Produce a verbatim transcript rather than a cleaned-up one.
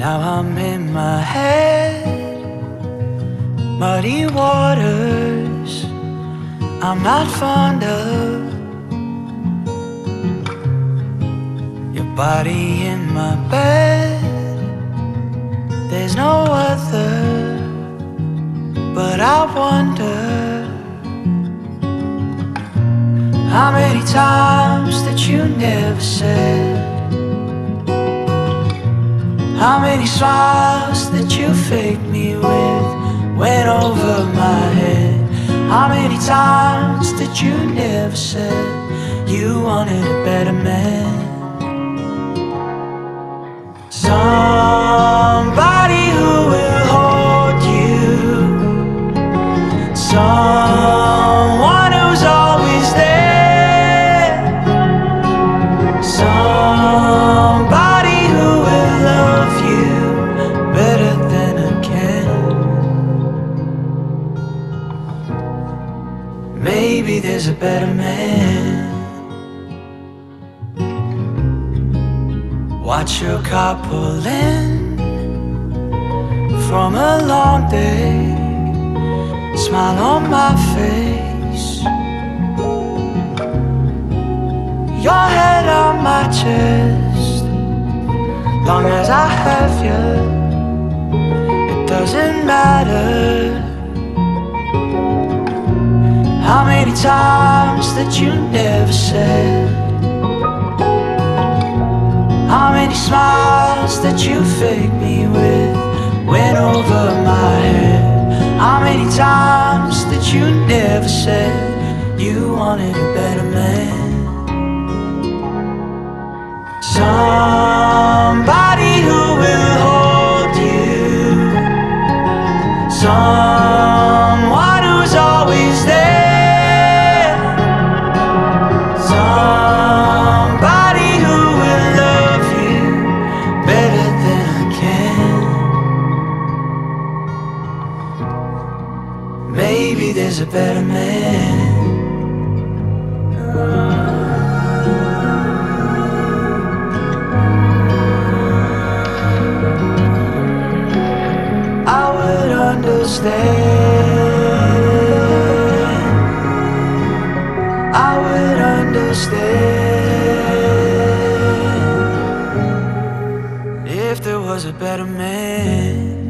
Now I'm in my head, muddy waters I'm not fond of. Your body in my bed, there's no other. But I wonder how many times that you never said, how many smiles that you faked me with went over my head. How many times that you never said you wanted a better man. Somebody who will hold you, someone who's always there, somebody who will love you better than I can. Maybe there's a better man. Watch your car pull in from a long day, smile on my face, your head on my chest. Long as I have you, it doesn't matter how many times that you never said, how many smiles that you faked me with went over my head. How many times that you never said you wanted a better man. Somebody who will hold you, someone who's always there, somebody who will love you better than I can. Maybe there's a better man. I would understand, I would understand if there was a better man.